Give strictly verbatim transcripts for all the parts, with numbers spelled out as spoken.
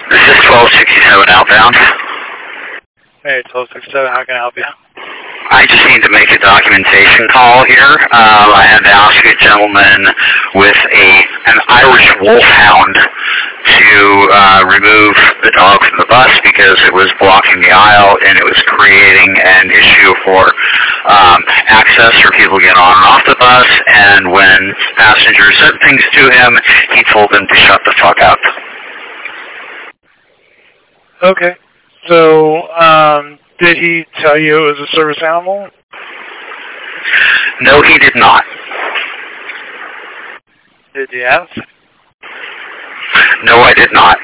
This is twelve sixty-seven outbound. Hey, twelve sixty-seven, how can I help you? I just need to make a documentation call here. Um, I had to ask a gentleman with a an Irish Wolfhound to uh, remove the dog from the bus because it was blocking the aisle and it was creating an issue for um, access for people to get on and off the bus. And when passengers said things to him, he told them to shut the fuck up. Okay. So, um, did he tell you it was a service animal? No, he did not. Did you ask? No, I did not.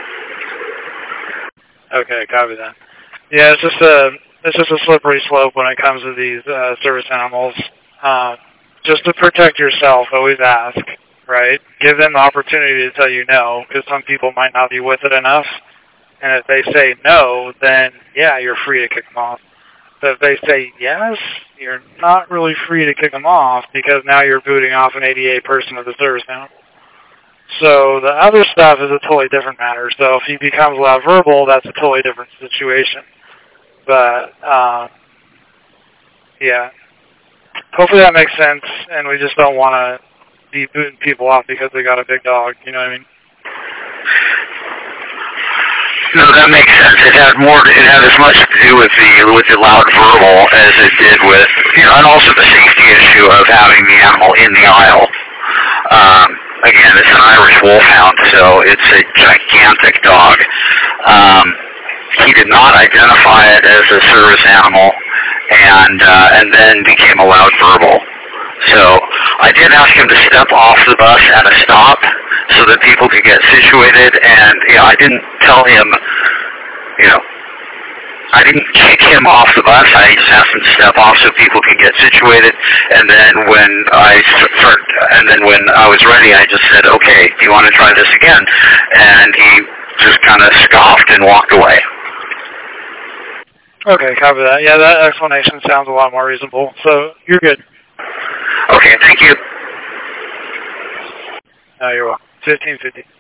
Okay, copy that. Yeah, it's just a it's just a slippery slope when it comes to these uh, service animals. Uh, just to protect yourself, always ask, right? Give them the opportunity to tell you no, because some people might not be with it enough. And if they say no, then yeah, you're free to kick them off. But if they say yes, you're not really free to kick them off because now you're booting off an A D A person of the service now. So the other stuff is a totally different matter. So if he becomes loud verbal, that's a totally different situation. But, uh, yeah. Hopefully that makes sense, and we just don't want to be booting people off because they got a big dog, you know what I mean? No, that makes sense. It had more. It had as much to do with the with the loud verbal as it did with, you know, and also the safety issue of having the animal in the aisle. Um, again, it's an Irish Wolfhound, so it's a gigantic dog. Um, he did not identify it as a service animal, and uh, and then became a loud verbal. So I did ask him to step off the bus at a stop so that people could get situated, and you know, I didn't tell him, you know, I didn't kick him off the bus. I just asked him to step off so people could get situated, and then when I start, and then when I was ready, I just said, "Okay, do you want to try this again?" And he just kind of scoffed and walked away. Okay, copy that. Yeah, that explanation sounds a lot more reasonable. So you're good. Okay, thank you. No, you're welcome. fifteen fifty.